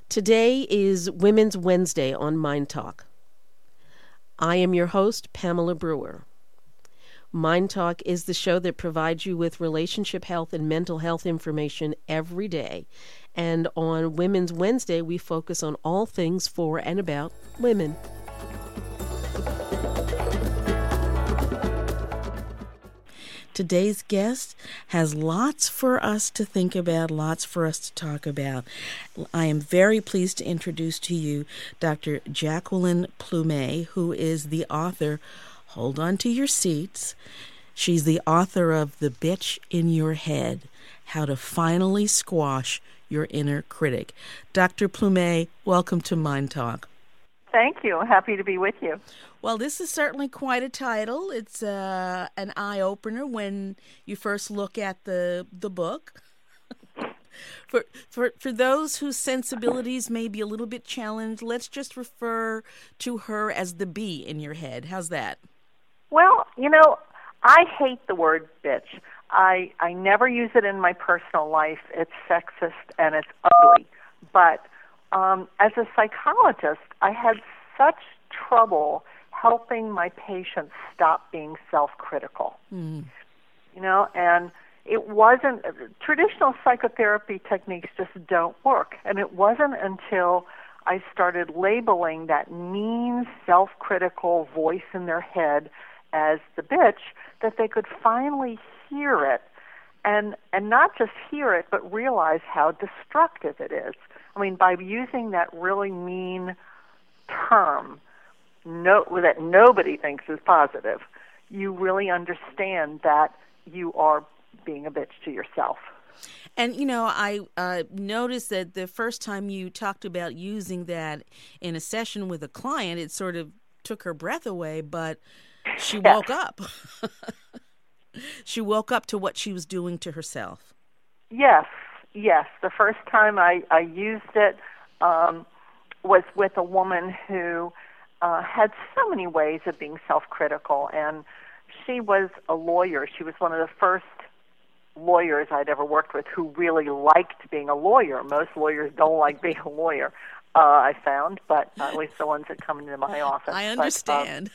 Today is Women's Wednesday on Mind Talk. I am your host, Pamela Brewer. Mind Talk is the show that provides you with relationship health and mental health information every day. And on Women's Wednesday, we focus on all things for and about women. Today's guest has lots for us to think about, lots for us to talk about. I am very pleased to introduce to you Dr. Jacqueline Plumet, who is the author, hold on to your seats, she's the author of The Bitch in Your Head, How to Finally Squash Your Inner Critic. Dr. Plumet, welcome to Mind Talk. Thank you. Happy to be with you. Well, this is certainly quite a title. It's an eye-opener when you first look at the book. For those whose sensibilities may be a little bit challenged, let's just refer to her as the bee in your head. How's that? Well, I hate the word bitch. I never use it in my personal life. It's sexist and it's ugly. But as a psychologist, I had such trouble helping my patients stop being self-critical. And it wasn't, traditional psychotherapy techniques just don't work. And it wasn't until I started labeling that mean, self-critical voice in their head as the bitch that they could finally hear it and not just hear it, but realize how destructive it is. I mean, by using that really mean term that nobody thinks is positive, you really understand that you are being a bitch to yourself. And, I noticed that the first time you talked about using that in a session with a client, it sort of took her breath away, but she woke up. She woke up to what she was doing to herself. Yes. The first time I used it was with a woman who had so many ways of being self-critical, and she was a lawyer. She was one of the first lawyers I'd ever worked with who really liked being a lawyer. Most lawyers don't like being a lawyer, I found, but at least the ones that come into my office. I understand.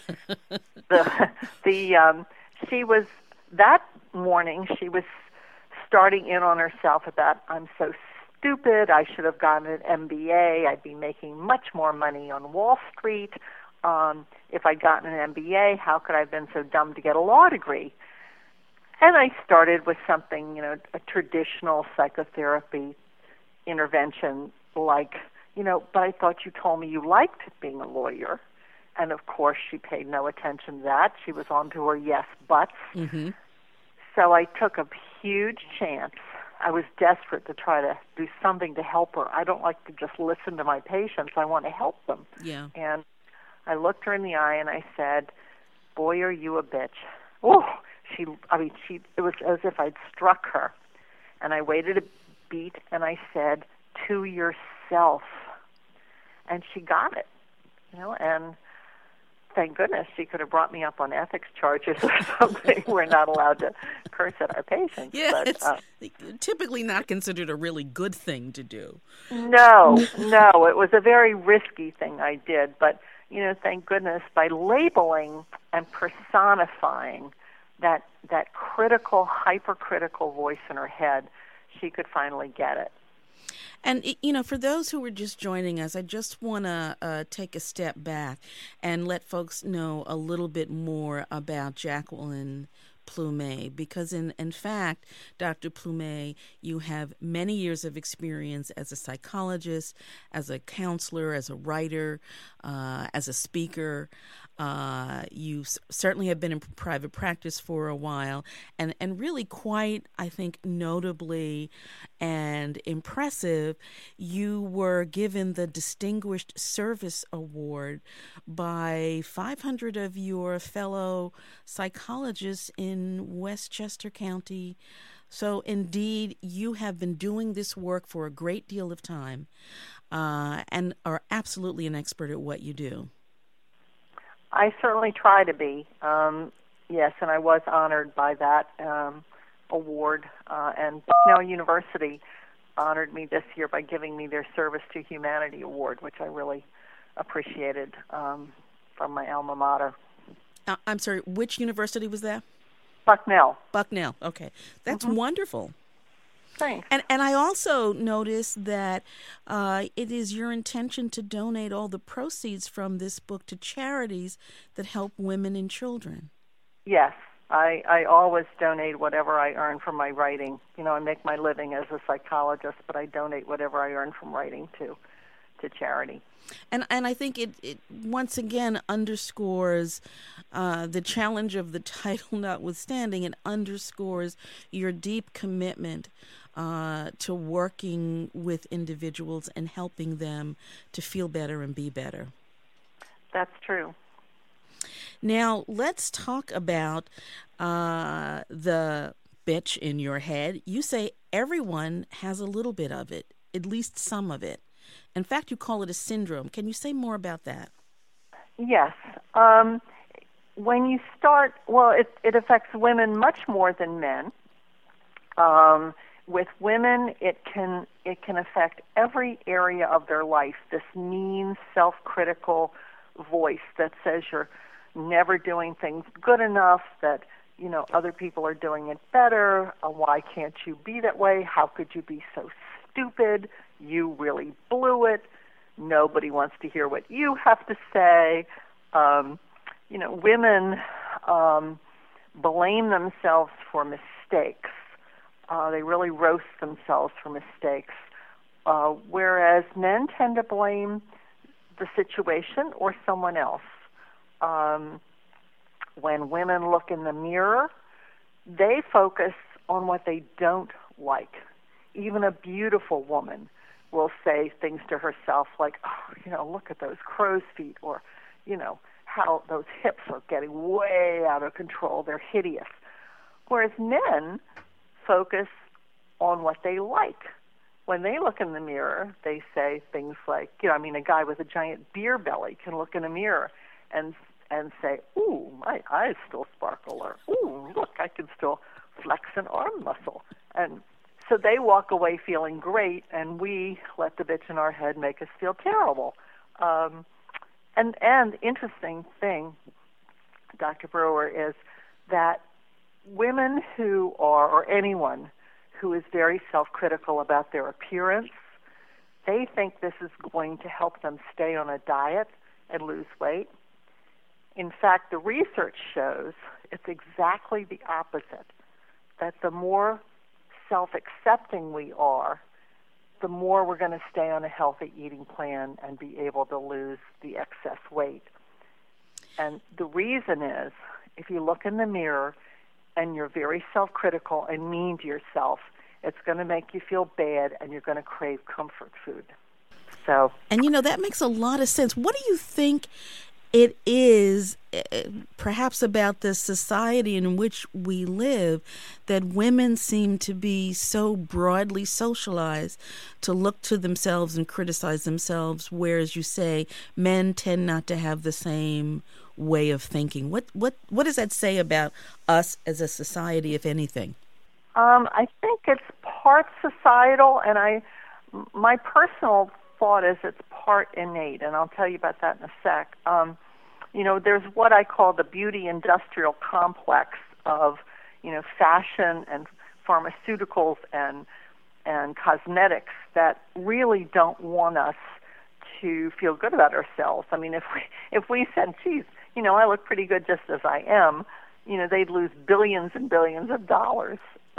She was, that morning, she was starting in on herself about, I'm so stupid, I should have gotten an MBA, I'd be making much more money on Wall Street. If I'd gotten an MBA, how could I have been so dumb to get a law degree? And I started with something, a traditional psychotherapy intervention like, but I thought you told me you liked being a lawyer. And of course, she paid no attention to that. She was on to her yes buts. Mm-hmm. So I took a huge chance. I was desperate to try to do something to help her. I don't like to just listen to my patients. I want to help them. Yeah. And I looked her in the eye and I said, boy, are you a bitch. Oh, it was as if I'd struck her. And I waited a beat and I said, to yourself. And she got it, and thank goodness she could have brought me up on ethics charges or something. We're not allowed to curse at our patients. Yeah, it's typically not considered a really good thing to do. No, it was a very risky thing I did. But, thank goodness by labeling and personifying that critical, hypercritical voice in her head, she could finally get it. And, for those who are just joining us, I just want to take a step back and let folks know a little bit more about Jacqueline Plumet, because in fact, Dr. Plumet, you have many years of experience as a psychologist, as a counselor, as a writer, as a speaker. You certainly have been in private practice for a while, and really quite, I think, notably and impressive, you were given the Distinguished Service Award by 500 of your fellow psychologists in Westchester County. So indeed, you have been doing this work for a great deal of time and are absolutely an expert at what you do. I certainly try to be, yes, and I was honored by that award. And Bucknell University honored me this year by giving me their Service to Humanity Award, which I really appreciated, from my alma mater. I'm sorry, which university was that? Bucknell. Bucknell, okay. That's wonderful. Thanks. And I also noticed that it is your intention to donate all the proceeds from this book to charities that help women and children. Yes. I always donate whatever I earn from my writing. I make my living as a psychologist, but I donate whatever I earn from writing to charity. And I think it once again underscores the challenge of the title notwithstanding, it underscores your deep commitment to working with individuals and helping them to feel better and be better. That's true. Now, let's talk about the bitch in your head. You say everyone has a little bit of it, at least some of it. In fact, you call it a syndrome. Can you say more about that? Yes. When you start, it affects women much more than men. With women, it can affect every area of their life. This mean, self-critical voice that says you're never doing things good enough, that other people are doing it better. Why can't you be that way? How could you be so stupid? You really blew it. Nobody wants to hear what you have to say. Women blame themselves for mistakes. They really roast themselves for mistakes, whereas men tend to blame the situation or someone else. When women look in the mirror, they focus on what they don't like. Even a beautiful woman will say things to herself like, look at those crow's feet, or, how those hips are getting way out of control. They're hideous. Whereas men focus on what they like. When they look in the mirror, they say things like, a guy with a giant beer belly can look in a mirror and say, ooh, my eyes still sparkle, or ooh, look, I can still flex an arm muscle. And so they walk away feeling great, and we let the bitch in our head make us feel terrible. And interesting thing, Dr. Brewer, is that women who are, or anyone who is very self-critical about their appearance, they think this is going to help them stay on a diet and lose weight. In fact, the research shows it's exactly the opposite, that the more self-accepting we are, the more we're going to stay on a healthy eating plan and be able to lose the excess weight. And the reason is, if you look in the mirror and you're very self-critical and mean to yourself, it's going to make you feel bad, and you're going to crave comfort food. And that makes a lot of sense. What do you think it is, perhaps about the society in which we live, that women seem to be so broadly socialized to look to themselves and criticize themselves, whereas you say men tend not to have the same way of thinking? What does that say about us as a society, if anything? I think it's part societal, and my personal thought is it's part innate, and I'll tell you about that in a sec. There's what I call the beauty industrial complex of, fashion and pharmaceuticals and cosmetics that really don't want us to feel good about ourselves. I mean, if we said, geez, I look pretty good just as I am, they'd lose billions and billions of dollars.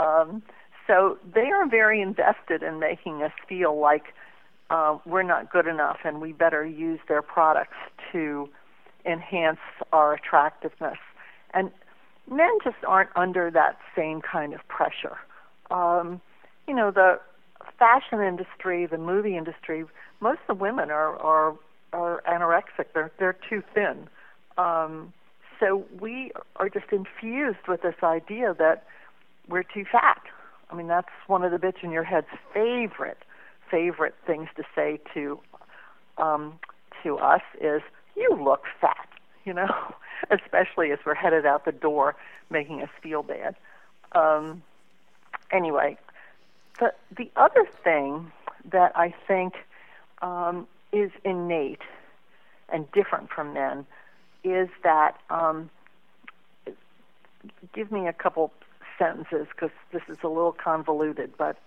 So they are very invested in making us feel like we're not good enough, and we better use their products to enhance our attractiveness. And men just aren't under that same kind of pressure. The fashion industry, the movie industry, most of the women are anorexic. They're too thin. So we are just infused with this idea that we're too fat. I mean, that's one of the bitch in your head's favorite things to say to us is, you look fat, especially as we're headed out the door, making us feel bad. Anyway, The other thing that I think is innate and different from men is that, give me a couple sentences because this is a little convoluted, but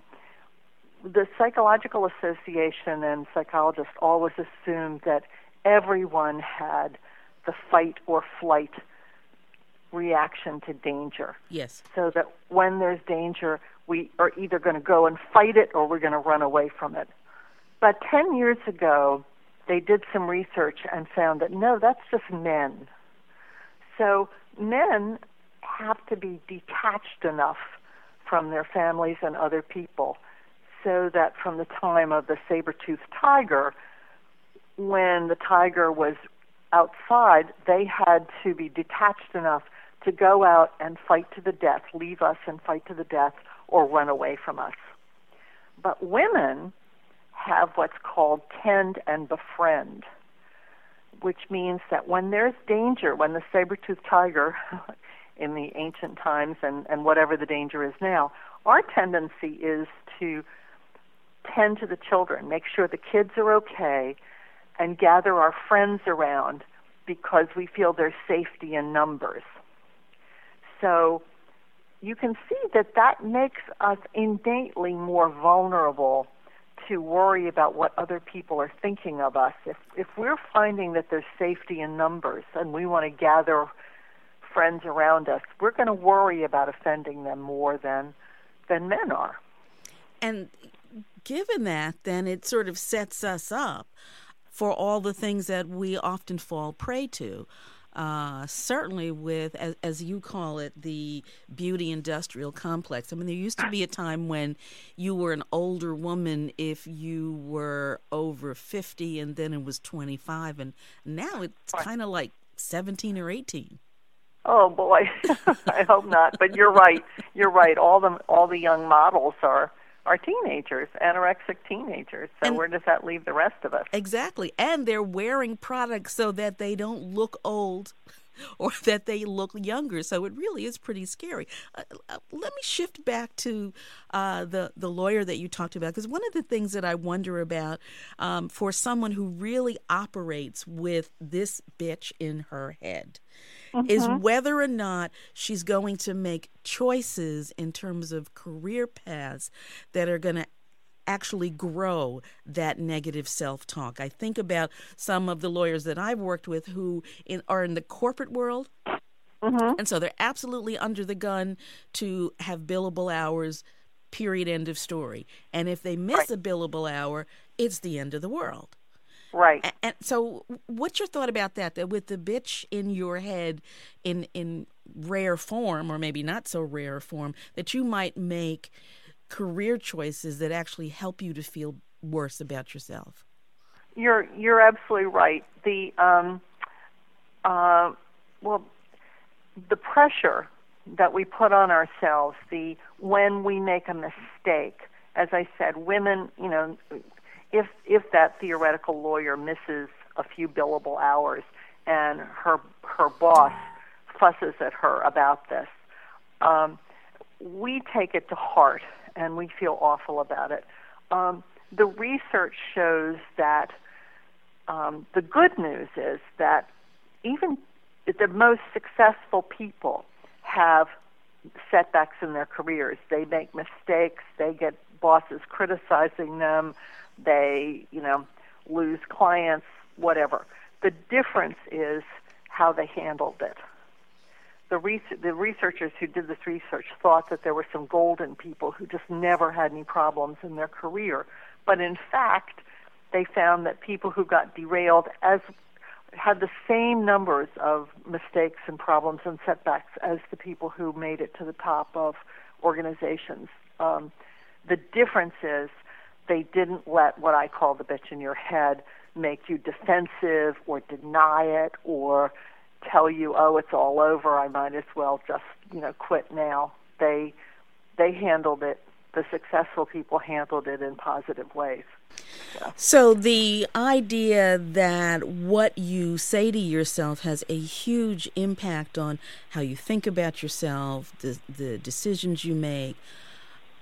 the Psychological Association and psychologists always assumed that everyone had the fight or flight reaction to danger. Yes. So that when there's danger, we are either going to go and fight it or we're going to run away from it. But 10 years ago, they did some research and found that no, that's just men. So men have to be detached enough from their families and other people so that from the time of the saber-toothed tiger, when the tiger was outside, they had to be detached enough to go out and fight to the death, leave us and fight to the death, or run away from us. But women have what's called tend and befriend, which means that when there's danger, when the saber-toothed tiger in the ancient times and whatever the danger is now, our tendency is to tend to the children, make sure the kids are okay, and gather our friends around because we feel there's safety in numbers. So you can see that that makes us innately more vulnerable to worry about what other people are thinking of us. If we're finding that there's safety in numbers and we want to gather friends around us, we're going to worry about offending them more than men are. And given that, then it sort of sets us up for all the things that we often fall prey to. Certainly with, as you call it, the beauty industrial complex. I mean, there used to be a time when you were an older woman if you were over 50, and then it was 25, and now it's kind of like 17 or 18. Oh boy, I hope not. But you're right. You're right. All the young models are teenagers, anorexic teenagers. So where does that leave the rest of us? Exactly. And they're wearing products so that they don't look old or that they look younger. So it really is pretty scary. Let me shift back to the lawyer that you talked about, because one of the things that I wonder about for someone who really operates with this bitch in her head is whether or not she's going to make choices in terms of career paths that are going to actually grow that negative self-talk. I think about some of the lawyers that I've worked with who are in the corporate world, and so they're absolutely under the gun to have billable hours, period, end of story. And if they miss a billable hour, it's the end of the world. Right. And so what's your thought about that with the bitch in your head in rare form, or maybe not so rare form, that you might make career choices that actually help you to feel worse about yourself? You're absolutely right. The the pressure that we put on ourselves, when we make a mistake, as I said, women, if that theoretical lawyer misses a few billable hours and her boss fusses at her about this, we take it to heart and we feel awful about it. The research shows that the good news is that even the most successful people have setbacks in their careers. They make mistakes. They get bosses criticizing them. They, lose clients, whatever. The difference is how they handled it. The researchers who did this research thought that there were some golden people who just never had any problems in their career. But in fact, they found that people who got derailed had the same numbers of mistakes and problems and setbacks as the people who made it to the top of organizations. The difference is they didn't let what I call the bitch in your head make you defensive or deny it or tell you, oh, it's all over, I might as well just, quit now. They handled it. The successful people handled it in positive ways. So the idea that what you say to yourself has a huge impact on how you think about yourself, the decisions you make.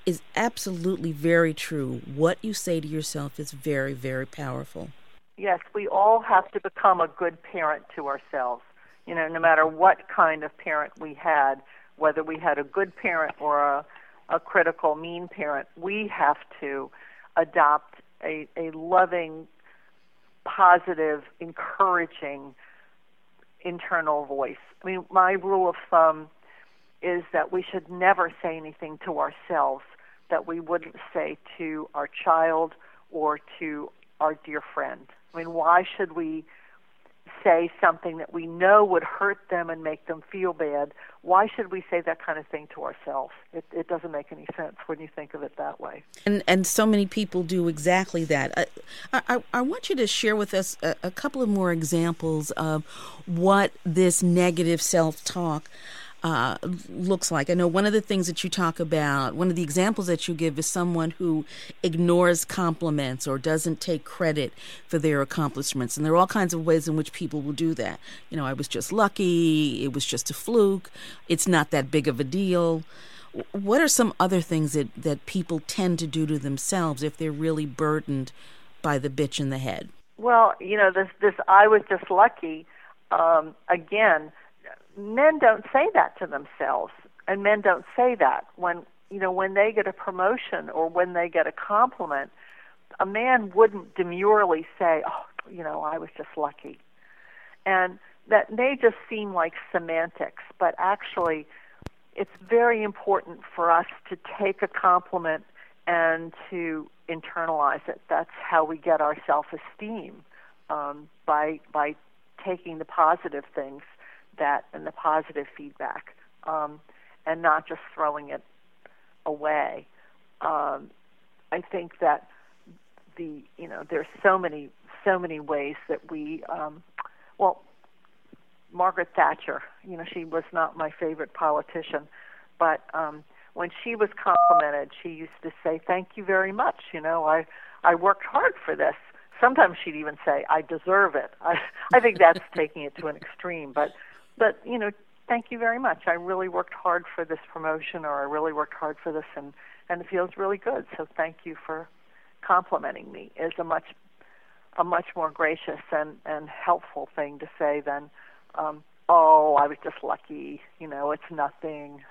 is absolutely very true. What you say to yourself is very, very powerful. Yes, we all have to become a good parent to ourselves. No matter what kind of parent we had, whether we had a good parent or a critical, mean parent, we have to adopt a loving, positive, encouraging internal voice. I mean, my rule of thumb is that we should never say anything to ourselves that we wouldn't say to our child or to our dear friend. I mean, why should we say something that we know would hurt them and make them feel bad? Why should we say that kind of thing to ourselves? It doesn't make any sense when you think of it that way. And so many people do exactly that. I want you to share with us a couple of more examples of what this negative self-talk looks like. I know one of the things that you talk about, one of the examples that you give is someone who ignores compliments or doesn't take credit for their accomplishments. And there are all kinds of ways in which people will do that. I was just lucky. It was just a fluke. It's not that big of a deal. What are some other things that people tend to do to themselves if they're really burdened by the bitch in the head? Well, this I was just lucky, again, men don't say that to themselves, and men don't say that when they get a promotion or when they get a compliment. A man wouldn't demurely say, "Oh, I was just lucky," and that may just seem like semantics, but actually, it's very important for us to take a compliment and to internalize it. That's how we get our self-esteem, by taking the positive things and the positive feedback, and not just throwing it away. I think that there's so many ways that we, Margaret Thatcher, she was not my favorite politician, but when she was complimented, she used to say, "Thank you very much. I worked hard for this." Sometimes she'd even say, "I deserve it." I think that's taking it to an extreme, but thank you very much. I really worked hard for this promotion, or I really worked hard for this, and it feels really good. So thank you for complimenting me is a much more gracious and helpful thing to say than, I was just lucky. It's nothing.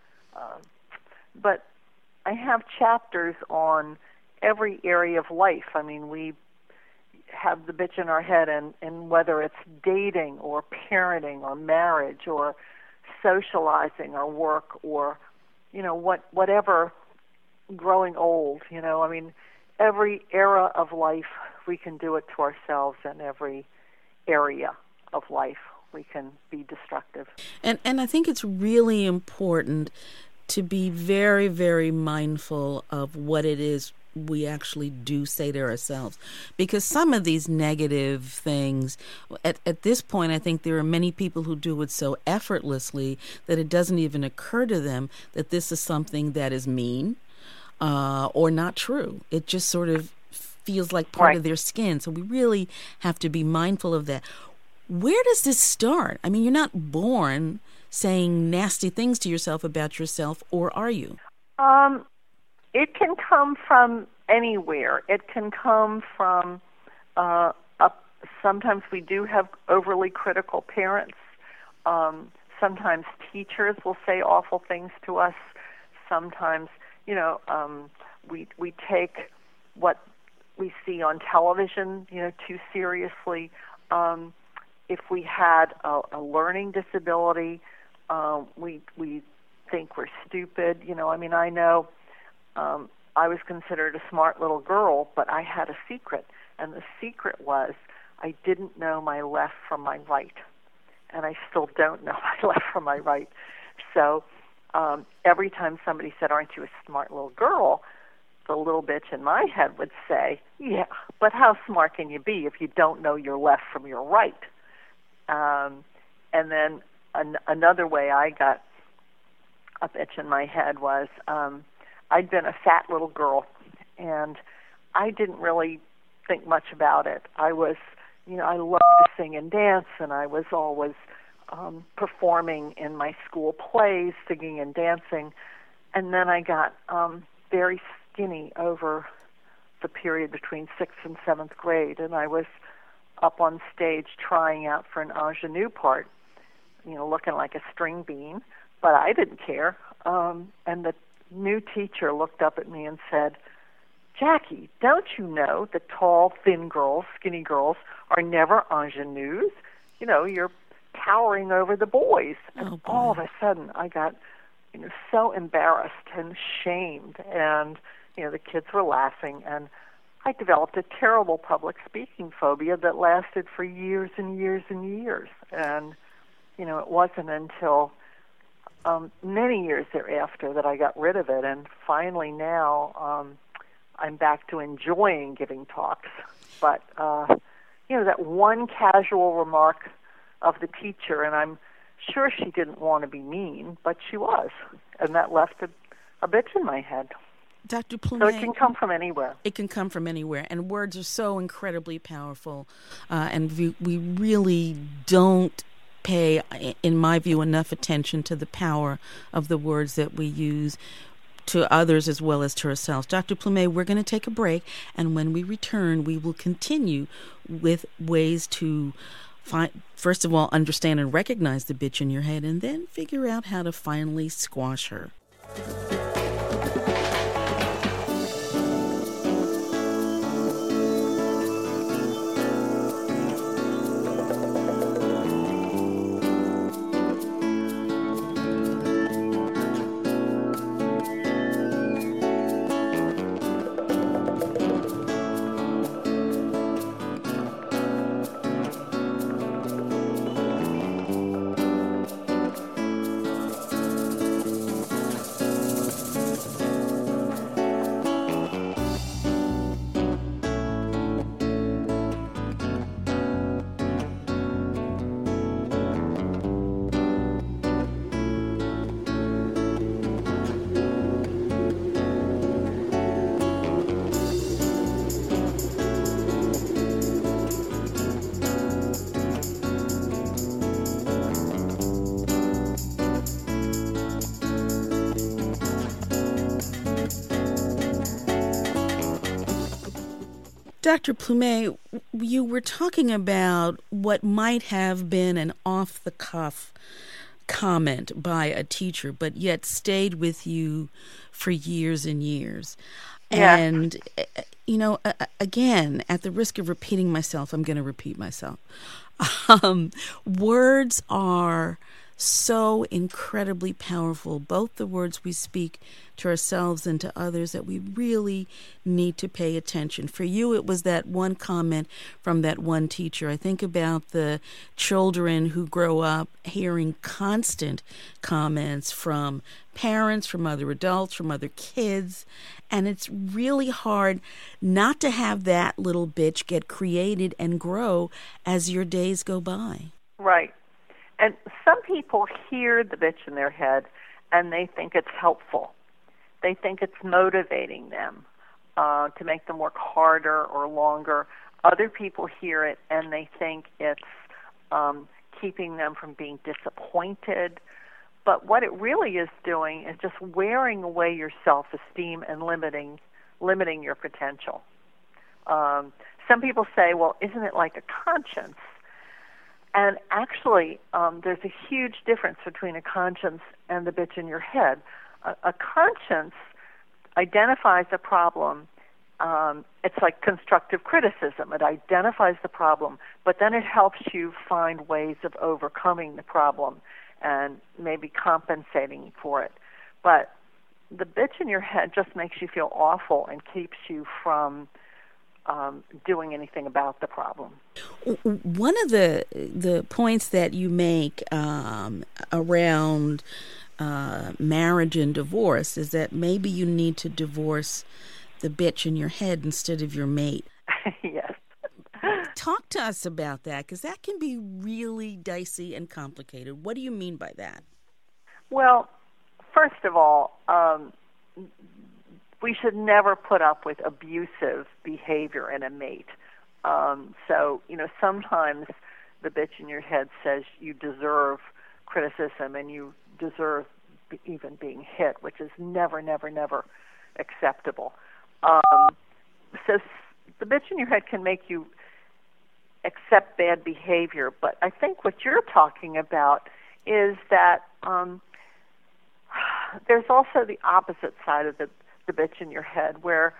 But I have chapters on every area of life. I mean, we have the bitch in our head, and whether it's dating or parenting or marriage or socializing or work or whatever, growing old. I mean, every era of life we can do it to ourselves, and every area of life we can be destructive. And I think it's really important to be very, very mindful of what it is we actually do say to ourselves, because some of these negative things, at this point, I think there are many people who do it so effortlessly that it doesn't even occur to them that this is something that is mean or not true. It just sort of feels like part of their skin. So we really have to be mindful of that. Where does this start? I mean, you're not born saying nasty things to yourself about yourself, or are you? It can come from anywhere. It can come from, sometimes we do have overly critical parents. Sometimes teachers will say awful things to us. Sometimes, we take what we see on television, too seriously. If we had a learning disability, we think we're stupid. I know I was considered a smart little girl, but I had a secret, and the secret was I didn't know my left from my right, and I still don't know my left from my right. So every time somebody said, "Aren't you a smart little girl?" the little bitch in my head would say, "Yeah, but how smart can you be if you don't know your left from your right?" And then another way I got a bitch in my head was I'd been a fat little girl, and I didn't really think much about it. I was, I loved to sing and dance, and I was always performing in my school plays, singing and dancing. And then I got very skinny over the period between 6th and 7th grade, and I was up on stage trying out for an ingenue part, looking like a string bean, but I didn't care. And the new teacher looked up at me and said, "Jackie, don't you know that tall, thin girls, skinny girls, are never ingenues? You're towering over the boys." And all of a sudden, I got, so embarrassed and shamed, and, the kids were laughing, and I developed a terrible public speaking phobia that lasted for years and years and years. And, it wasn't until many years thereafter that I got rid of it, and finally now I'm back to enjoying giving talks. But, that one casual remark of the teacher, and I'm sure she didn't want to be mean, but she was, and that left a bitch in my head. Dr. Plumet, so it can come from anywhere. It can come from anywhere, and words are so incredibly powerful, and we really don't pay, in my view, enough attention to the power of the words that we use to others as well as to ourselves. Dr. Plumet, we're going to take a break, and when we return, we will continue with ways to first of all, understand and recognize the bitch in your head, and then figure out how to finally squash her. Dr. Plumet, you were talking about what might have been an off-the-cuff comment by a teacher, but yet stayed with you for years and years. Yeah. And, again, at the risk of repeating myself, I'm going to repeat myself. Words are so incredibly powerful, both the words we speak to ourselves and to others, that we really need to pay attention. For you, it was that one comment from that one teacher. I think about the children who grow up hearing constant comments from parents, from other adults, from other kids, and it's really hard not to have that little bitch get created and grow as your days go by. Right. And some people hear the bitch in their head and they think it's helpful. They think it's motivating them to make them work harder or longer. Other people hear it and they think it's keeping them from being disappointed. But what it really is doing is just wearing away your self-esteem and limiting your potential. Some people say, well, isn't it like a conscience? And actually, there's a huge difference between a conscience and the bitch in your head. A conscience identifies a problem. It's like constructive criticism. It identifies the problem, but then it helps you find ways of overcoming the problem and maybe compensating for it. But the bitch in your head just makes you feel awful and keeps you from doing anything about the problem. One of the points that you make around marriage and divorce is that maybe you need to divorce the bitch in your head instead of your mate. Yes. Talk to us about that, because that can be really dicey and complicated. What do you mean by that? Well, first of all, we should never put up with abusive behavior in a mate. So, sometimes the bitch in your head says you deserve criticism and you deserve even being hit, which is never, never, never acceptable. So the bitch in your head can make you accept bad behavior, but I think what you're talking about is that there's also the opposite side of the bitch in your head, where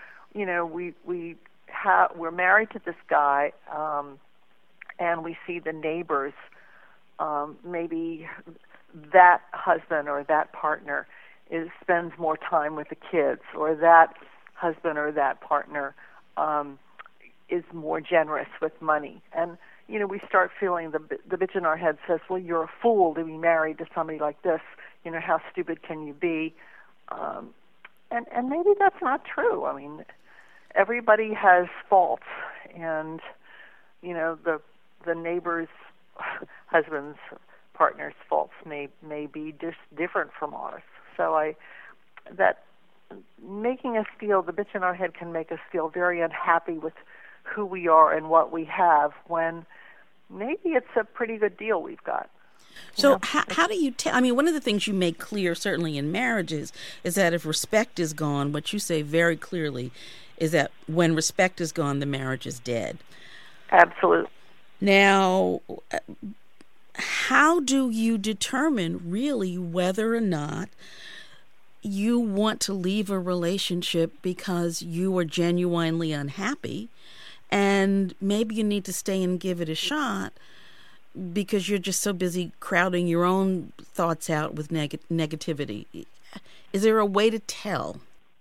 we're married to this guy, and we see the neighbors, maybe that husband or that partner spends more time with the kids, or that husband or that partner is more generous with money. And, we start feeling the bitch in our head says, well, you're a fool to be married to somebody like this. How stupid can you be? And maybe that's not true. I mean, everybody has faults, and, the neighbor's husband's partner's faults may be just different from ours. So that making us feel, the bitch in our head can make us feel very unhappy with who we are and what we have, when maybe it's a pretty good deal we've got. So how do you tell? I mean, one of the things you make clear, certainly in marriages, is that if respect is gone, what you say very clearly is that when respect is gone, the marriage is dead. Absolutely. Now, how do you determine really whether or not you want to leave a relationship because you are genuinely unhappy, and maybe you need to stay and give it a shot because you're just so busy crowding your own thoughts out with negativity? Is there a way to tell?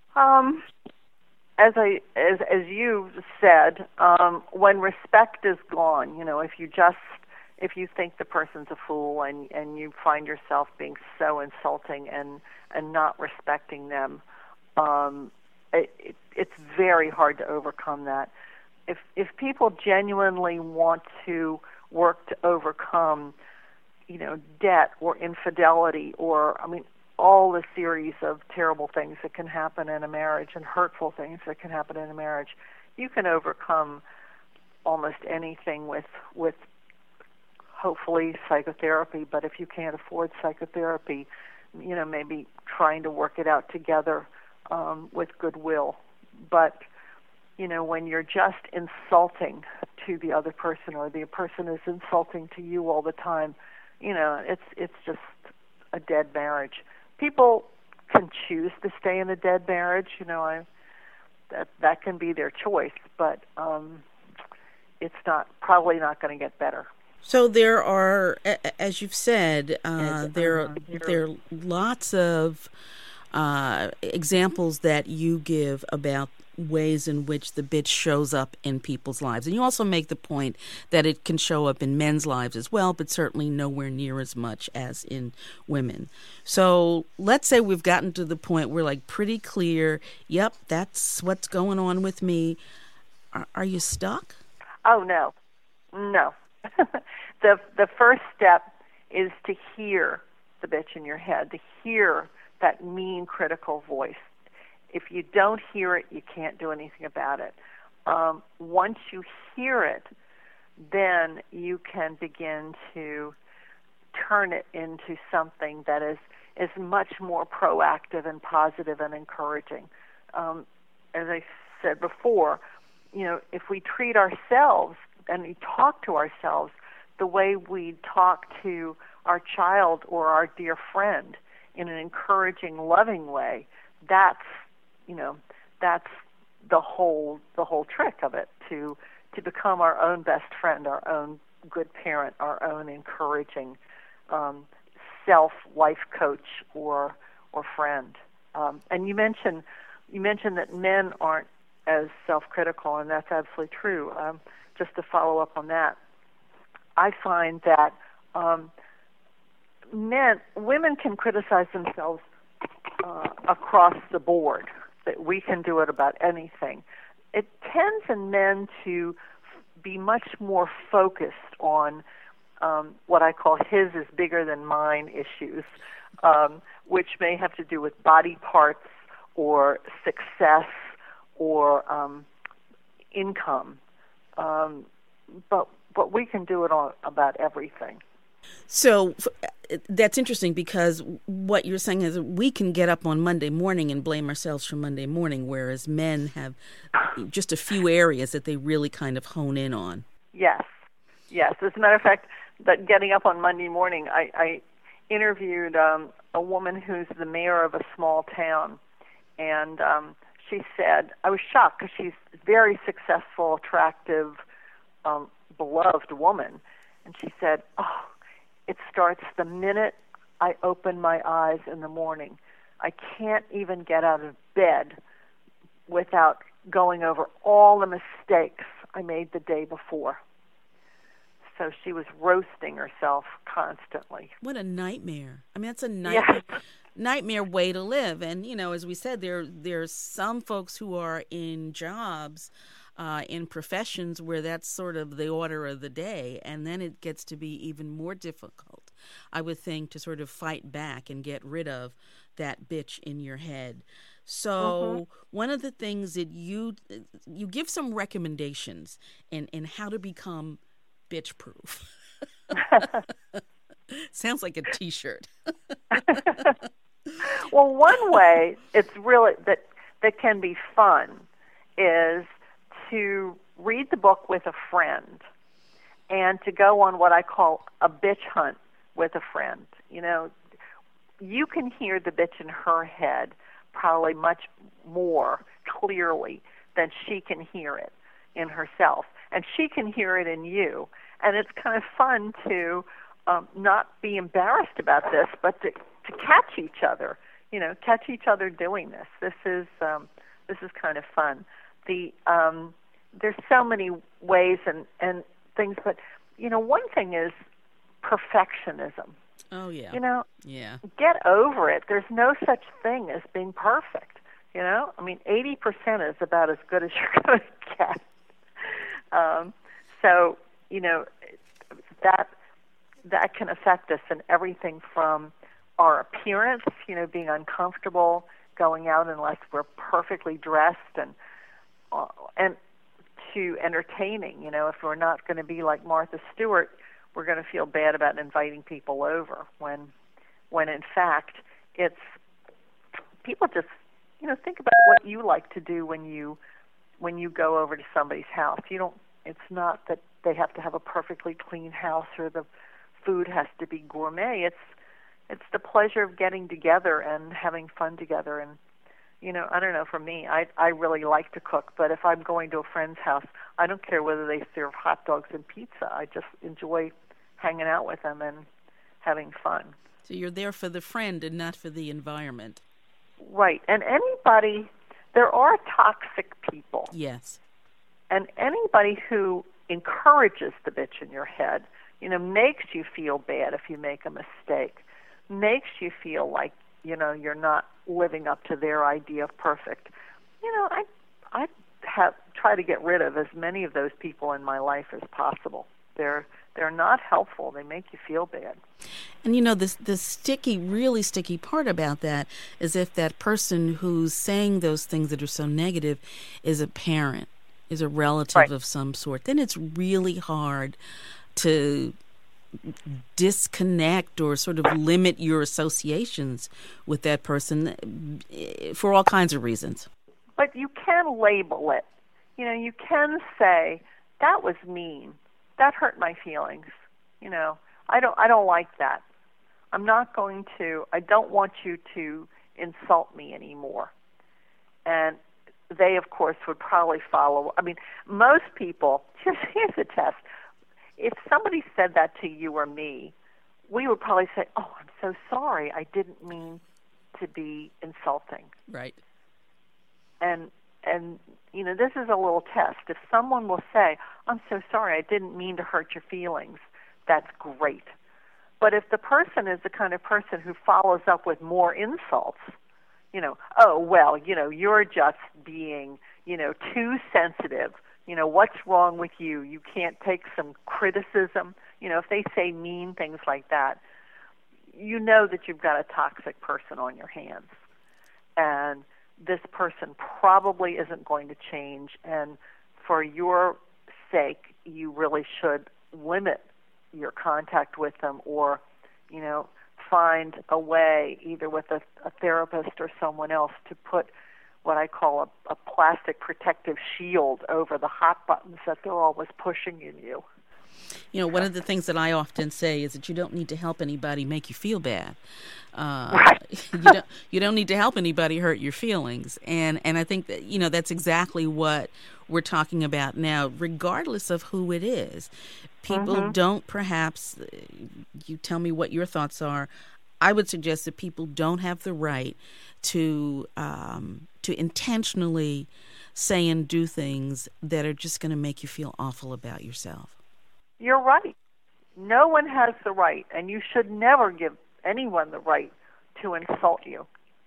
As you said, when respect is gone, if you think the person's a fool, and you find yourself being so insulting and not respecting them, it's very hard to overcome that. If people genuinely want to work to overcome, debt or infidelity, or all the series of terrible things that can happen in a marriage and hurtful things that can happen in a marriage, you can overcome almost anything with hopefully psychotherapy. But if you can't afford psychotherapy, maybe trying to work it out together with goodwill. But when you're just insulting to the other person, or the person is insulting to you all the time, it's just a dead marriage. People can choose to stay in a dead marriage. That can be their choice, but it's probably not going to get better. So there are, as you've said, there are lots of examples that you give about ways in which the bitch shows up in people's lives. And you also make the point that it can show up in men's lives as well, but certainly nowhere near as much as in women. So let's say we've gotten to the point where, like, pretty clear, yep, that's what's going on with me. Are you stuck? Oh, no. The first step is to hear the bitch in your head, to hear that mean, critical voice. If you don't hear it, you can't do anything about it. Once you hear it, then you can begin to turn it into something that is much more proactive and positive and encouraging. As I said before, if we treat ourselves and we talk to ourselves the way we talk to our child or our dear friend, in an encouraging, loving way, that's the whole trick of it, to become our own best friend, our own good parent, our own encouraging life coach or friend. And you mentioned that men aren't as self-critical, and that's absolutely true. Just to follow up on that, I find that women can criticize themselves across the board, that we can do it about anything. It tends in men to be much more focused on what I call his is bigger than mine issues, which may have to do with body parts or success or income. But we can do it about everything. So that's interesting because what you're saying is we can get up on Monday morning and blame ourselves for Monday morning, whereas men have just a few areas that they really kind of hone in on. Yes, yes. As a matter of fact, that getting up on Monday morning, I interviewed a woman who's the mayor of a small town, and she said, I was shocked because she's a very successful, attractive, beloved woman, and she said, oh, it starts the minute I open my eyes in the morning. I can't even get out of bed without going over all the mistakes I made the day before. So she was roasting herself constantly. What a nightmare. I mean, that's a nightmare. Yes. Nightmare way to live. And, as we said, there's some folks who are in jobs, in professions where that's sort of the order of the day, and then it gets to be even more difficult, I would think, to sort of fight back and get rid of that bitch in your head. So one of the things that you give some recommendations in how to become bitch proof. Sounds like a T-shirt. Well, one way it's really that can be fun is to read the book with a friend and to go on what I call a bitch hunt with a friend. You can hear the bitch in her head probably much more clearly than she can hear it in herself, and she can hear it in you. And it's kind of fun to not be embarrassed about this, but to catch each other. Catch each other doing this. This is kind of fun. There's so many ways and things, but one thing is perfectionism. Oh yeah. Yeah. Get over it. There's no such thing as being perfect. 80% is about as good as you're going to get. So that can affect us in everything from our appearance, being uncomfortable going out unless we're perfectly dressed, and to entertaining. If we're not going to be like Martha Stewart, we're going to feel bad about inviting people over when in fact it's people just think about what you like to do when you go over to somebody's house. It's not that they have to have a perfectly clean house or the food has to be gourmet. It's the pleasure of getting together and having fun together. And I don't know, for me, I really like to cook, but if I'm going to a friend's house, I don't care whether they serve hot dogs and pizza. I just enjoy hanging out with them and having fun. So you're there for the friend and not for the environment. Right. And there are toxic people. Yes. And anybody who encourages the bitch in your head, makes you feel bad if you make a mistake, makes you feel like, you're not living up to their idea of perfect. I try to get rid of as many of those people in my life as possible. They're not helpful. They make you feel bad. And the really sticky part about that is if that person who's saying those things that are so negative is a parent, is a relative right. of some sort, then it's really hard to disconnect or sort of limit your associations with that person for all kinds of reasons. But you can label it. You can say, that was mean. That hurt my feelings. I don't like that. I don't want you to insult me anymore. And they, of course, would probably follow. I mean, most people, here's a test. If somebody said that to you or me, we would probably say, oh, I'm so sorry. I didn't mean to be insulting. Right. And this is a little test. If someone will say, I'm so sorry, I didn't mean to hurt your feelings, that's great. But if the person is the kind of person who follows up with more insults, oh, well, you're just being, too sensitive. What's wrong with you? You can't take some criticism. If they say mean things like that, that you've got a toxic person on your hands. And this person probably isn't going to change. And for your sake, you really should limit your contact with them, or, find a way, either with a therapist or someone else, to put what I call a plastic protective shield over the hot buttons that they're always pushing in you. One of the things that I often say is that you don't need to help anybody make you feel bad. Right. You don't need to help anybody hurt your feelings. And I think that, that's exactly what we're talking about now, regardless of who it is. People don't perhaps, you tell me what your thoughts are. I would suggest that people don't have the right to intentionally say and do things that are just going to make you feel awful about yourself. You're right. No one has the right, and you should never give anyone the right to insult you.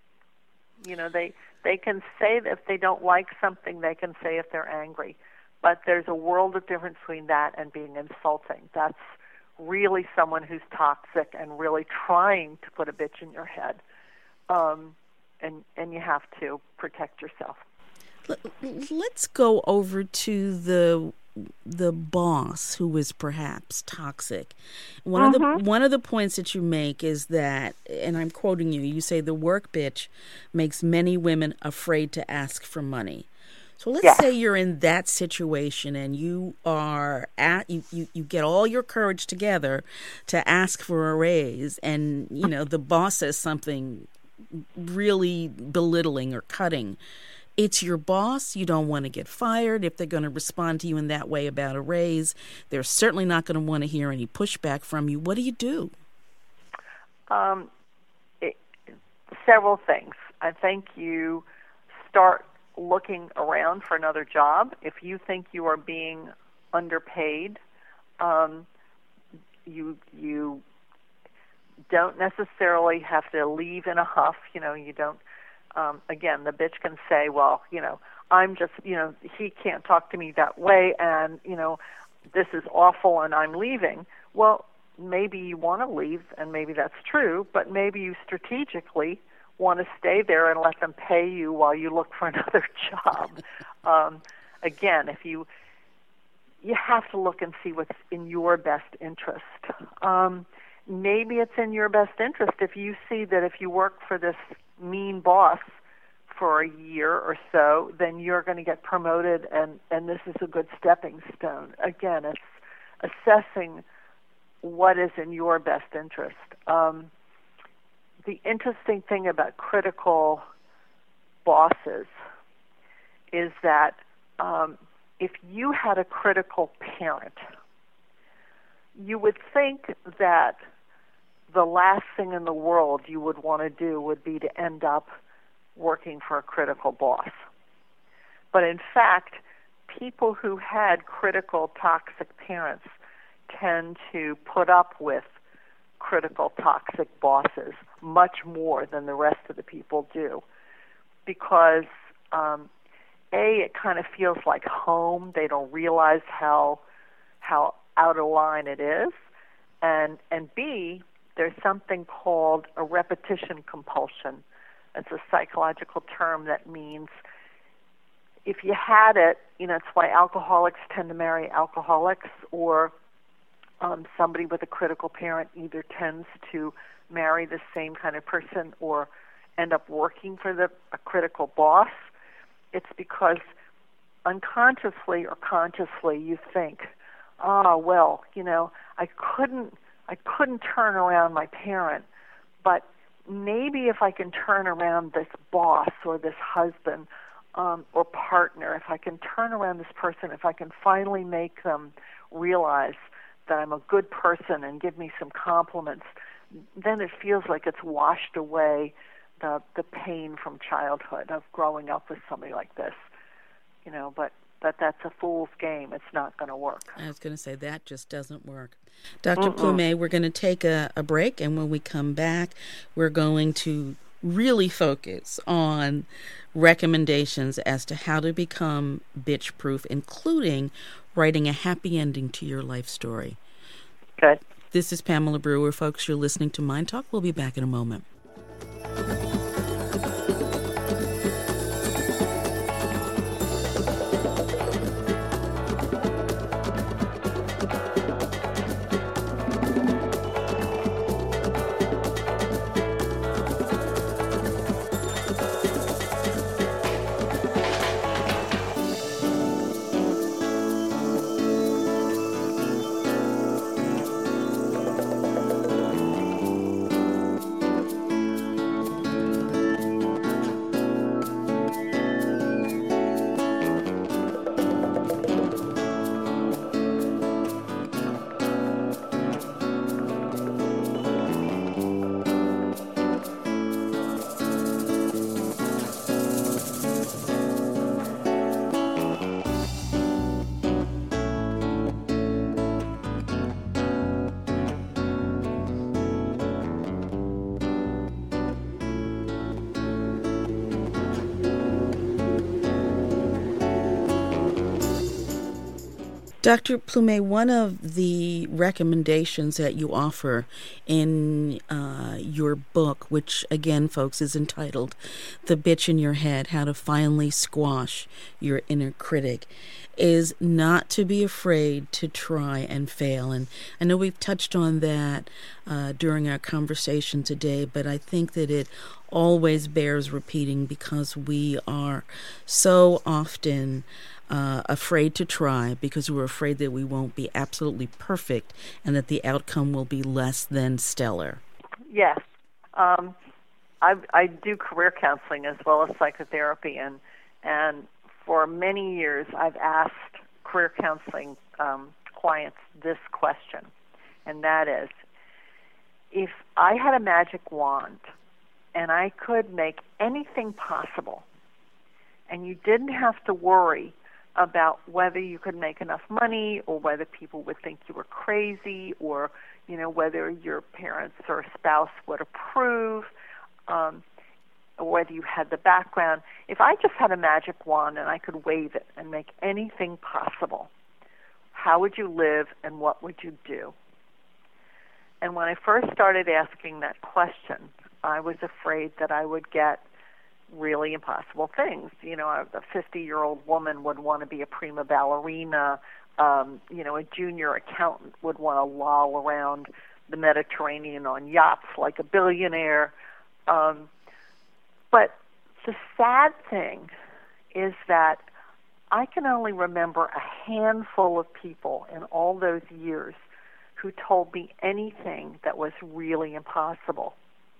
They can say that if they don't like something, they can say if they're angry. But there's a world of difference between that and being insulting. That's really someone who's toxic and really trying to put a bitch in your head. And you have to protect yourself. Let's go over to the boss who is perhaps toxic. One of the points that you make is that, and I'm quoting you, you say the work bitch makes many women afraid to ask for money. So let's say you're in that situation and you are you get all your courage together to ask for a raise, and the boss says something really belittling or cutting. It's your boss. You don't want to get fired. If they're going to respond to you in that way about a raise, they're certainly not going to want to hear any pushback from you. What do you do? Several things. I think you start looking around for another job. If you think you are being underpaid, you don't necessarily have to leave in a huff. You don't. Again, the bitch can say, well, I'm just, he can't talk to me that way, and, this is awful and I'm leaving. Well, maybe you want to leave, and maybe that's true, but maybe you strategically want to stay there and let them pay you while you look for another job. Again, if you have to look and see what's in your best interest. Maybe it's in your best interest if you see that if you work for this mean boss for a year or so, then you're going to get promoted, and this is a good stepping stone. Again, it's assessing what is in your best interest. The interesting thing about critical bosses is that if you had a critical parent, you would think that the last thing in the world you would want to do would be to end up working for a critical boss. But in fact, people who had critical, toxic parents tend to put up with critical, toxic bosses much more than the rest of the people do, because it kind of feels like home. They don't realize how out of line it is, and B, there's something called a repetition compulsion. It's a psychological term that means if you had it, it's why alcoholics tend to marry alcoholics, or somebody with a critical parent either tends to marry the same kind of person or end up working for a critical boss. It's because unconsciously or consciously you think, I couldn't turn around my parent, but maybe if I can turn around this boss or this husband or partner, if I can turn around this person, if I can finally make them realize that I'm a good person and give me some compliments, then it feels like it's washed away the pain from childhood of growing up with somebody like this. But that's a fool's game. It's not going to work. I was going to say that just doesn't work. Dr. Plumet, we're going to take a break, and when we come back, we're going to really focus on recommendations as to how to become bitch-proof, including writing a happy ending to your life story. Good. This is Pamela Brewer, folks. You're listening to Mind Talk. We'll be back in a moment. Dr. Plumet, one of the recommendations that you offer in your book, which again, folks, is entitled The Bitch in Your Head, How to Finally Squash Your Inner Critic, is not to be afraid to try and fail. And I know we've touched on that during our conversation today, but I think that it always bears repeating because we are so often afraid to try because we're afraid that we won't be absolutely perfect and that the outcome will be less than stellar. Yes. I do career counseling as well as psychotherapy, and for many years I've asked career counseling clients this question, and that is, if I had a magic wand and I could make anything possible and you didn't have to worry about whether you could make enough money or whether people would think you were crazy or, whether your parents or spouse would approve, or whether you had the background. If I just had a magic wand and I could wave it and make anything possible, how would you live and what would you do? And when I first started asking that question, I was afraid that I would get really impossible things. A 50-year-old woman would want to be a prima ballerina. A junior accountant would want to loll around the Mediterranean on yachts like a billionaire. But the sad thing is that I can only remember a handful of people in all those years who told me anything that was really impossible.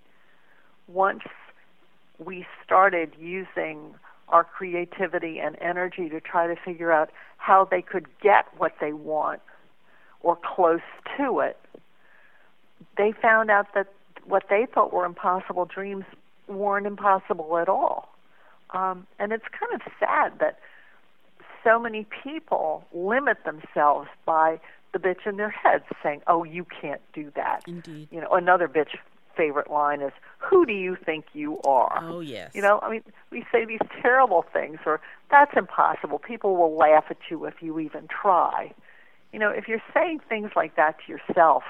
Once we started using our creativity and energy to try to figure out how they could get what they want or close to it, they found out that what they thought were impossible dreams weren't impossible at all. And it's kind of sad that so many people limit themselves by the bitch in their heads saying, oh, you can't do that. Indeed. Another bitch favorite line is, who do you think you are? Oh, yes. We say these terrible things, or that's impossible. People will laugh at you if you even try. If you're saying things like that to yourself,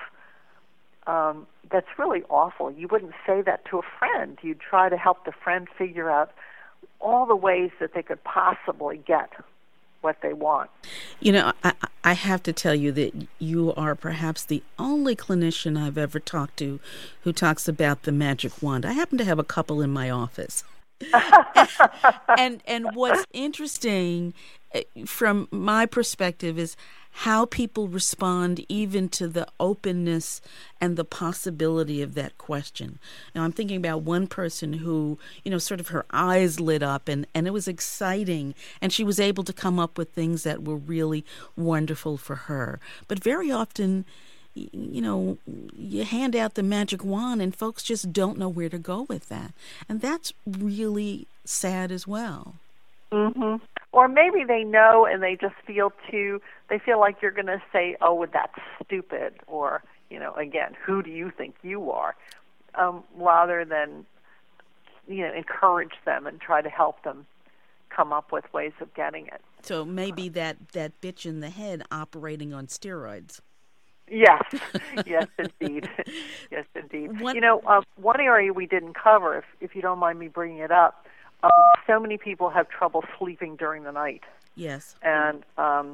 that's really awful. You wouldn't say that to a friend. You'd try to help the friend figure out all the ways that they could possibly get what they want. I have to tell you that you are perhaps the only clinician I've ever talked to who talks about the magic wand. I happen to have a couple in my office. and what's interesting from my perspective is how people respond even to the openness and the possibility of that question. Now, I'm thinking about one person who, sort of her eyes lit up and it was exciting, and she was able to come up with things that were really wonderful for her. But very often, you hand out the magic wand and folks just don't know where to go with that. And that's really sad as well. Mm-hmm. Or maybe they know and they just feel like you're going to say, oh, that's stupid, or, again, who do you think you are, rather than, encourage them and try to help them come up with ways of getting it. So maybe that bitch in the head operating on steroids. Yes, yes, indeed. Yes, indeed. One area we didn't cover, if you don't mind me bringing it up, so many people have trouble sleeping during the night. Yes. And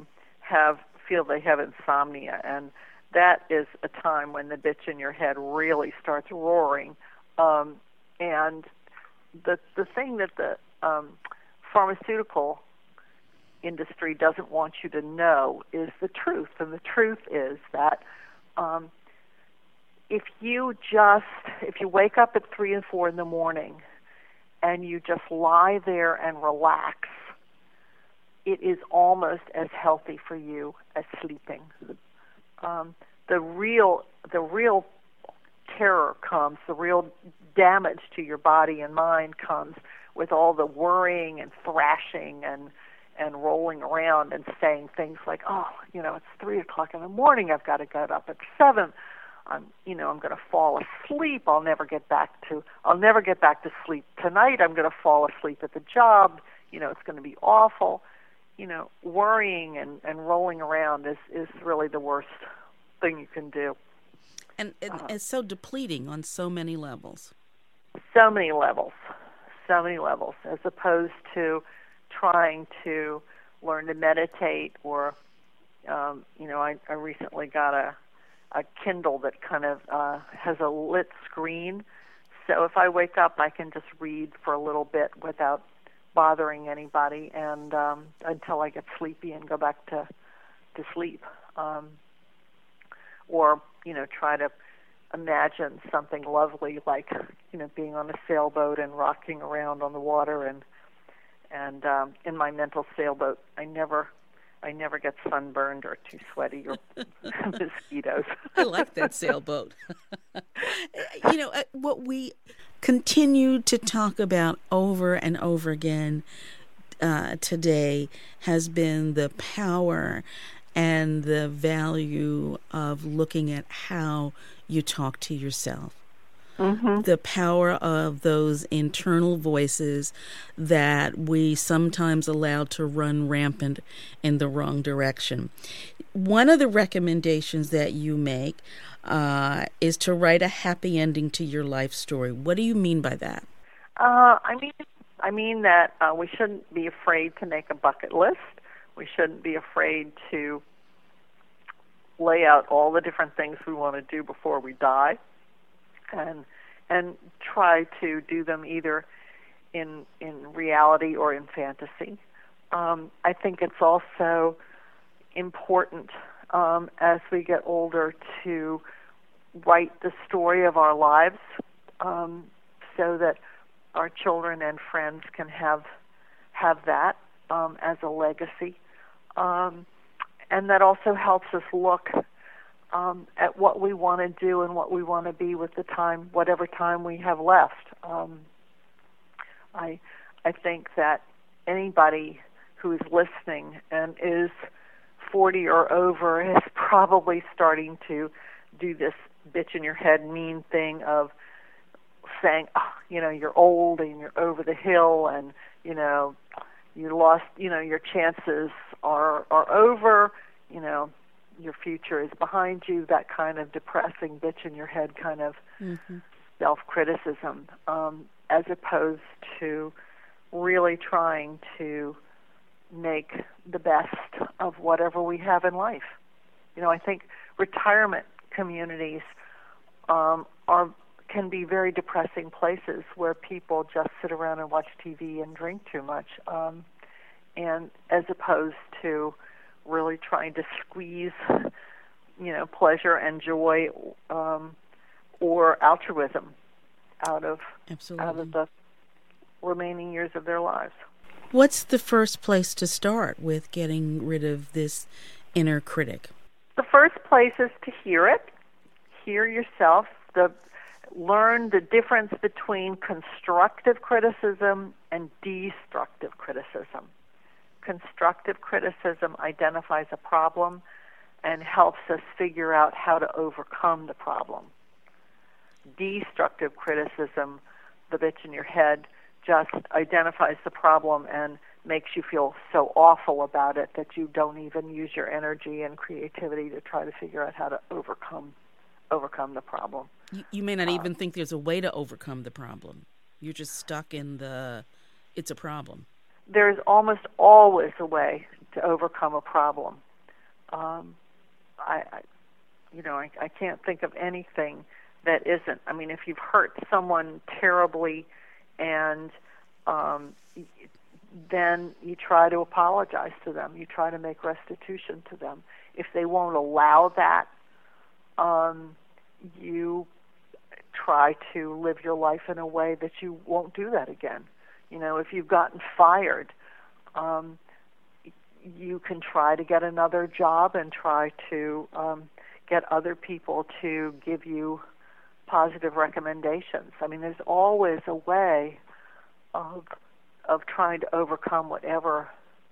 feel they have insomnia, and that is a time when the bitch in your head really starts roaring. And the thing that the pharmaceutical industry doesn't want you to know is the truth, and the truth is that if you wake up at 3 and 4 in the morning and you just lie there and relax, it is almost as healthy for you as sleeping. The real terror comes, the real damage to your body and mind comes with all the worrying and thrashing and rolling around and saying things like, oh, it's 3 o'clock in the morning, I've got to get up at 7. I'm going to fall asleep. I'll never get back to sleep tonight. I'm going to fall asleep at the job. It's going to be awful. worrying and rolling around is really the worst thing you can do. And it's so depleting on so many levels. So many levels, as opposed to trying to learn to meditate or, I recently got a Kindle that kind of has a lit screen. So if I wake up, I can just read for a little bit without bothering anybody, and until I get sleepy and go back to sleep, or try to imagine something lovely like being on a sailboat and rocking around on the water, and in my mental sailboat, I never get sunburned or too sweaty or mosquitoes. I like that sailboat. What we continue to talk about over and over again today has been the power and the value of looking at how you talk to yourself. Mm-hmm. The power of those internal voices that we sometimes allow to run rampant in the wrong direction. One of the recommendations that you make is to write a happy ending to your life story. What do you mean by that? I mean that we shouldn't be afraid to make a bucket list. We shouldn't be afraid to lay out all the different things we want to do before we die, and try to do them either in reality or in fantasy. I think it's also important as we get older to write the story of our lives, so that our children and friends can have that as a legacy, and that also helps us look at what we want to do and what we want to be with whatever time we have left. I think that anybody who is listening and is 40 or over is probably starting to do this bitch in your head mean thing of saying, you're old and you're over the hill, and you lost, your chances are over, your future is behind you, that kind of depressing bitch in your head kind of self-criticism, as opposed to really trying to make the best of whatever we have in life. I think retirement communities can be very depressing places where people just sit around and watch TV and drink too much, and as opposed to really trying to squeeze, pleasure and joy or altruism out of the remaining years of their lives. What's the first place to start with getting rid of this inner critic? The first place is to hear it. Hear yourself. Learn the difference between constructive criticism and destructive criticism. Constructive criticism identifies a problem and helps us figure out how to overcome the problem. Destructive criticism, the bitch in your head, just identifies the problem and makes you feel so awful about it that you don't even use your energy and creativity to try to figure out how to overcome the problem. You may not even think there's a way to overcome the problem. You're just stuck in it's a problem. There's almost always a way to overcome a problem. I can't think of anything that isn't. I mean, if you've hurt someone terribly, and then you try to apologize to them, you try to make restitution to them. If they won't allow that, you try to live your life in a way that you won't do that again. If you've gotten fired, you can try to get another job and try to get other people to give you positive recommendations. I mean, there's always a way of trying to overcome whatever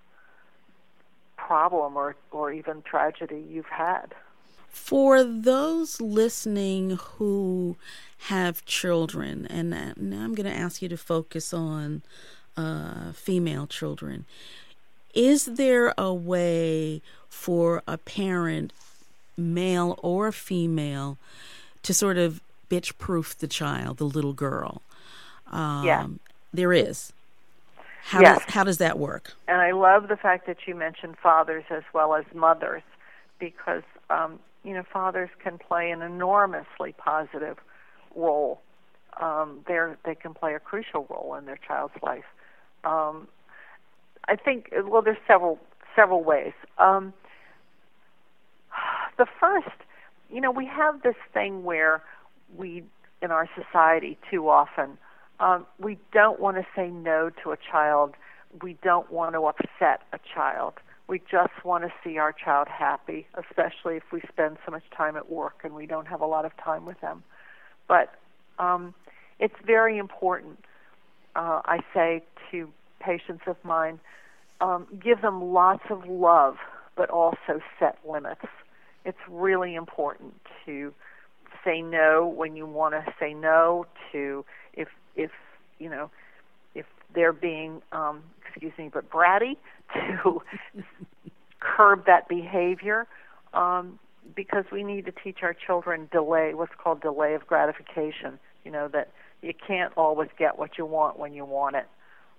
problem or even tragedy you've had. For those listening who have children, and now I'm going to ask you to focus on female children, Is there a way for a parent, male or female, to sort of bitch-proof the child, the little girl? Yeah. There is. Yes. How does that work? And I love the fact that you mentioned fathers as well as mothers, because fathers can play an enormously positive role. They can play a crucial role in their child's life. I think, well, there's several ways. The first, we have this thing where we, in our society, too often, we don't want to say no to a child. We don't want to upset a child. We just want to see our child happy, especially if we spend so much time at work and we don't have a lot of time with them. But it's very important, I say to patients of mine, give them lots of love, but also set limits. It's really important to say no when you want to say no, to if they're being, bratty, to curb that behavior, because we need to teach our children what's called delay of gratification, that you can't always get what you want when you want it.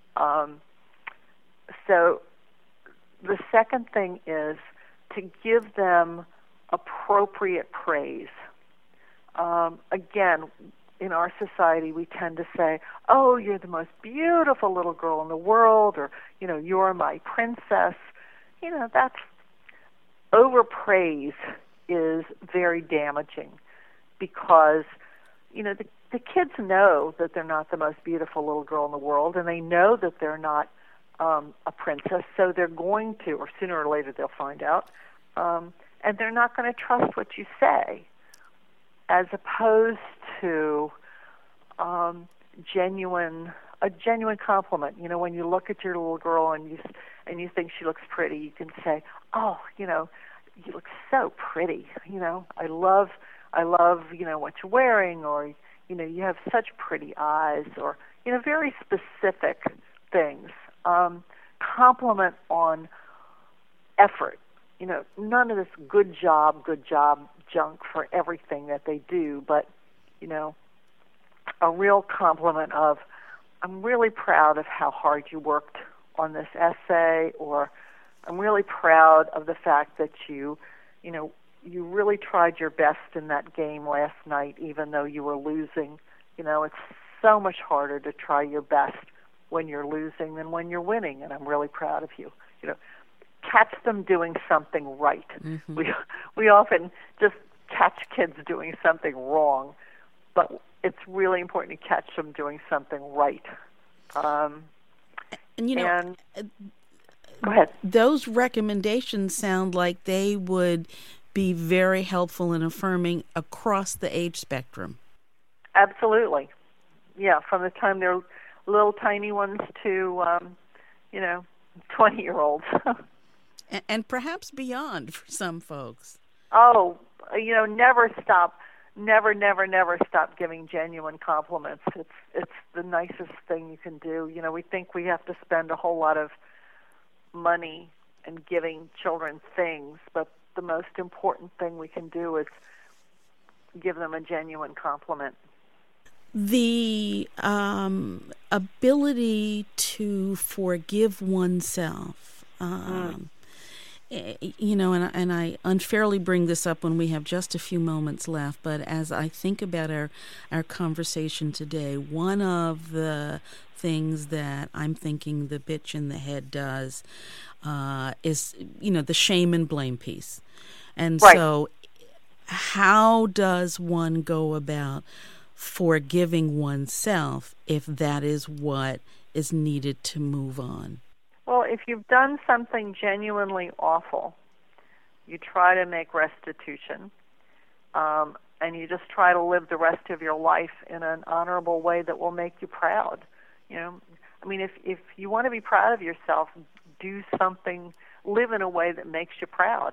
So the second thing is to give them appropriate praise. Again, in our society, we tend to say, "Oh, you're the most beautiful little girl in the world," or, "You're my princess." That's overpraise is very damaging, because, the kids know that they're not the most beautiful little girl in the world, and they know that they're not a princess, so they're going to, or sooner or later they'll find out, and they're not going to trust what you say, as opposed to a genuine compliment. When you look at your little girl and you think she looks pretty, you can say, "Oh, you look so pretty. I love what you're wearing," or "You have such pretty eyes," or very specific things. Compliment on effort. None of this good job junk for everything that they do, but, a real compliment of, "I'm really proud of how hard you worked on this essay," or "I'm really proud of the fact that you really tried your best in that game last night, even though you were losing. It's so much harder to try your best when you're losing than when you're winning, and I'm really proud of you." Catch them doing something right. Mm-hmm. We often just catch kids doing something wrong, but it's really important to catch them doing something right. Go ahead. Those recommendations sound like they would be very helpful in affirming across the age spectrum. Absolutely. Yeah, from the time they're little tiny ones to, 20-year-olds. And perhaps beyond for some folks. Oh, never stop. Never stop giving genuine compliments. It's the nicest thing you can do. We think we have to spend a whole lot of money in giving children things, but the most important thing we can do is give them a genuine compliment. The ability to forgive oneself. And I unfairly bring this up when we have just a few moments left, but as I think about our conversation today, one of the things that I'm thinking the bitch in the head does is, the shame and blame piece. And right. So how does one go about forgiving oneself if that is what is needed to move on? Well, if you've done something genuinely awful, you try to make restitution, and you just try to live the rest of your life in an honorable way that will make you proud. If you want to be proud of yourself, do something, live in a way that makes you proud.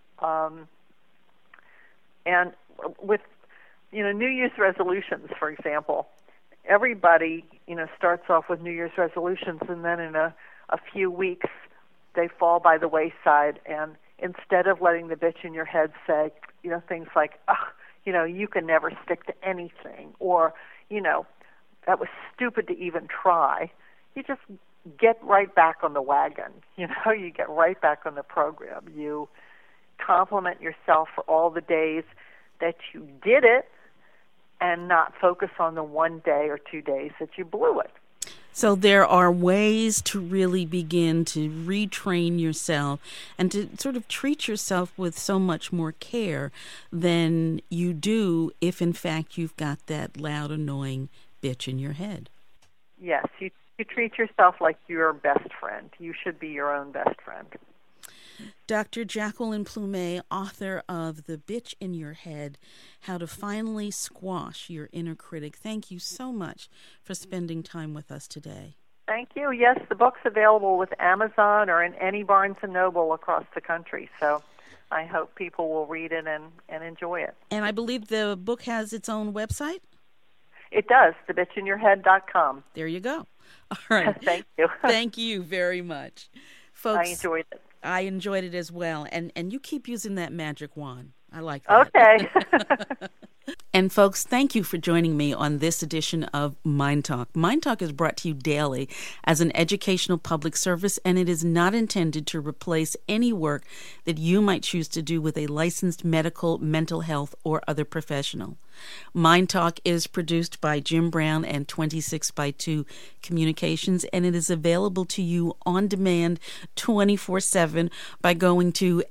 And with, New Year's resolutions, for example, everybody, starts off with New Year's resolutions, and then in a few weeks, they fall by the wayside. And instead of letting the bitch in your head say, things like, you can never stick to anything, or, that was stupid to even try, you just get right back on the wagon. You get right back on the program. You compliment yourself for all the days that you did it and not focus on the 1 day or 2 days that you blew it. So there are ways to really begin to retrain yourself and to sort of treat yourself with so much more care than you do if, in fact, you've got that loud, annoying bitch in your head. Yes, you treat yourself like your best friend. You should be your own best friend. Dr. Jacqueline Plumet, author of The Bitch in Your Head, How to Finally Squash Your Inner Critic. Thank you so much for spending time with us today. Thank you. Yes, the book's available with Amazon or in any Barnes & Noble across the country. So I hope people will read it and enjoy it. And I believe the book has its own website? It does, thebitchinyourhead.com. There you go. All right. Thank you. Thank you very much. Folks, I enjoyed it. I enjoyed it as well. And you keep using that magic wand. I like that. Okay. And folks, thank you for joining me on this edition of Mind Talk. Mind Talk is brought to you daily as an educational public service, and it is not intended to replace any work that you might choose to do with a licensed medical, mental health, or other professional. Mind Talk is produced by Jim Brown and 26x2 Communications, and it is available to you on demand 24/7 by going to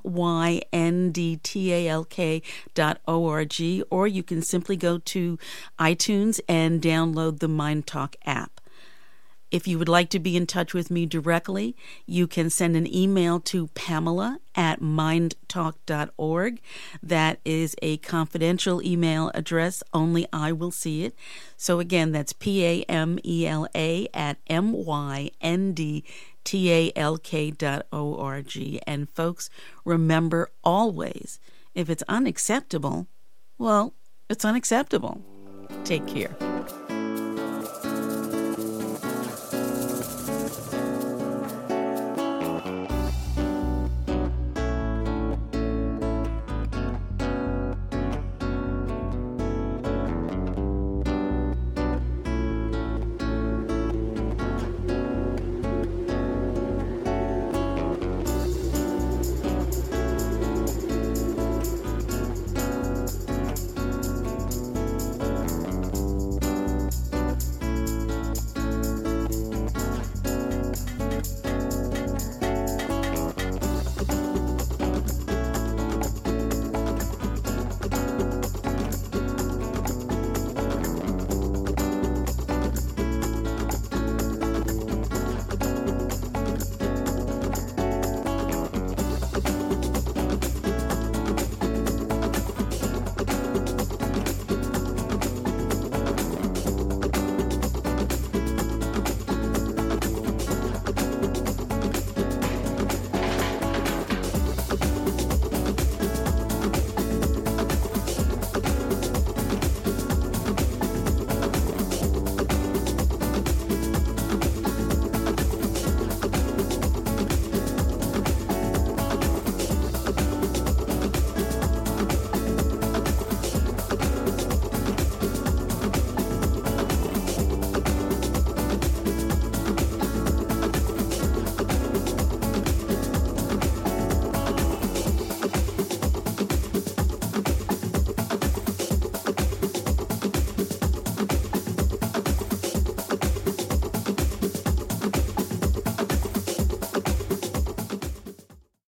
myndtalk.org, or you can simply go to iTunes and download the Mind Talk app. If you would like to be in touch with me directly, you can send an email to Pamela@mindtalk.org. That is a confidential email address. Only I will see it. So again, that's PAMELA@MYNDTALK.org. And folks, remember always, if it's unacceptable, well, it's unacceptable. Take care.